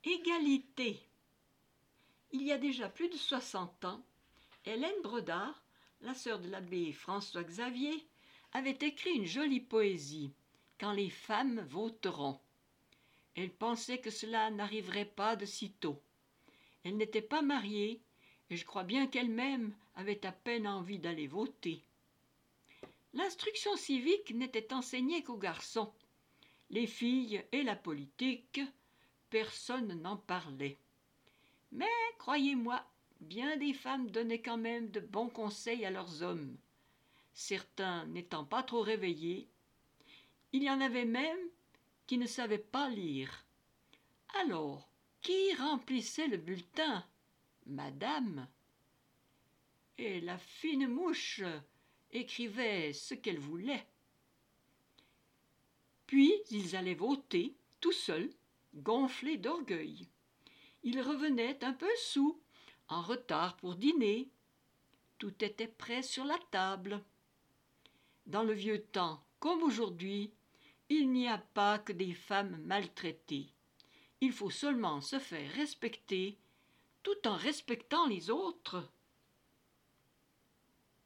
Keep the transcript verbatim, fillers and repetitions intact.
Égalité. Il y a déjà plus de soixante ans, Hélène Bredard, la sœur de l'abbé François Xavier, avait écrit une jolie poésie « Quand les femmes voteront ». Elle pensait que cela n'arriverait pas de sitôt. Elle n'était pas mariée et je crois bien qu'elle-même avait à peine envie d'aller voter. L'instruction civique n'était enseignée qu'aux garçons. Les filles et la politique, personne n'en parlait. Mais, croyez-moi, bien des femmes donnaient quand même de bons conseils à leurs hommes. Certains n'étant pas trop réveillés, il y en avait même qui ne savaient pas lire. Alors, qui remplissait le bulletin? Madame. Et la fine mouche écrivait ce qu'elle voulait. Puis ils allaient voter, tout seuls, gonflés d'orgueil. Ils revenaient un peu saouls, en retard pour dîner. Tout était prêt sur la table. Dans le vieux temps, comme aujourd'hui, il n'y a pas que des femmes maltraitées. Il faut seulement se faire respecter, tout en respectant les autres.